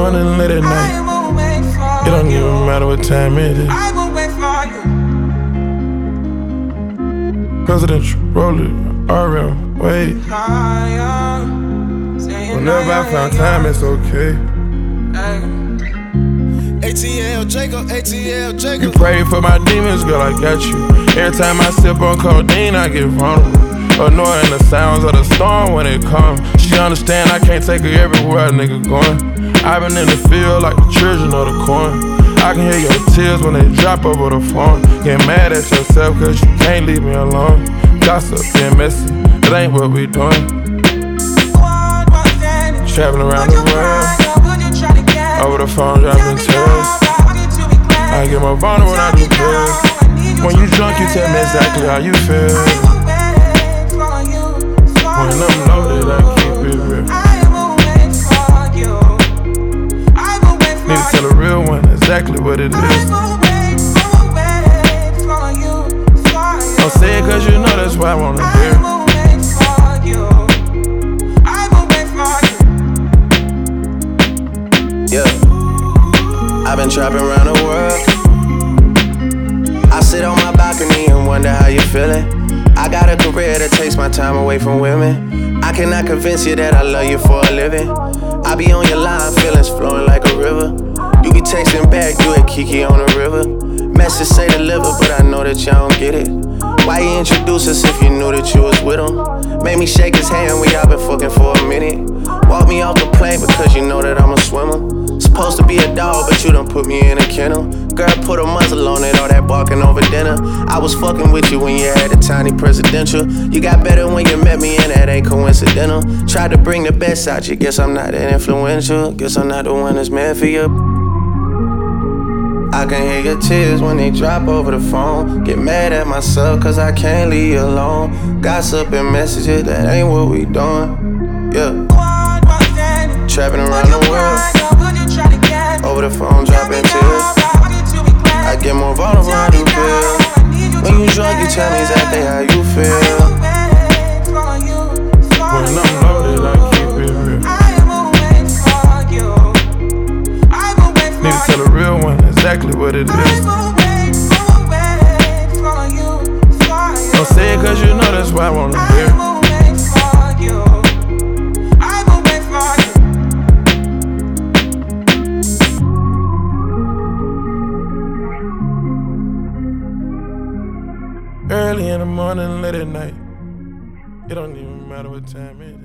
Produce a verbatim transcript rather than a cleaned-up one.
morning, late at night. It don't even matter what time it is. I will wait for you. Presidential, roll it, R M, wait. Whenever I found time, it's okay. A T L Jacob, A T L Jacob. You pray for my demons, girl, I got you. Every time I sip on codeine, I get vulnerable. Annoying the sounds of the storm when it comes. She understand I can't take her everywhere a nigga going. I've been in the field like the children of the corn. I can hear your tears when they drop over the phone. Get mad at yourself cause you can't leave me alone. Gossip being messy, that ain't what we doing. Traveling around the world, over the phone dropping tears. I get more vulnerable when I do pills. When you drunk you tell me exactly how you feel. When I'm loaded I keep it real. Need to tell a real one exactly what it is. Don't say it cause you know that's why I wanna hear. Yeah, I've been trapping around the world. I sit on my balcony and wonder how you're feeling. I got a career that takes my time away from women. I cannot convince you that I love you for a living. I be on your line, feelings flowing like a river. You be texting back, you at Kiki on the river. Message say deliver, but I know that y'all don't get it. Why you introduce us if you knew that you was with him? Made me shake his hand, we all been fucking for a minute. Walk me off the plane because you know that I'm a swimmer. Supposed to be a dog, but you done put me in a kennel. Girl, put a muzzle on it, all that barking over dinner. I was fucking with you when you had a tiny presidential. You got better when you met me, and that ain't coincidental. Tried to bring the best out you, guess I'm not that influential. Guess I'm not the one that's meant for you. I can hear your tears when they drop over the phone. Get mad at myself cause I can't leave you alone. Gossip and messages, that ain't what we doing. Yeah. Trapping around the world, over the phone dropping tears. I get more vulnerable when I do pills. When you drunk you tell me exactly how you feel. When I'm loaded I keep it real. Need to tell a real one exactly what it is. Don't say it cause you know that's why I wanna hear. Early in the morning, late at night. It don't even matter what time it is.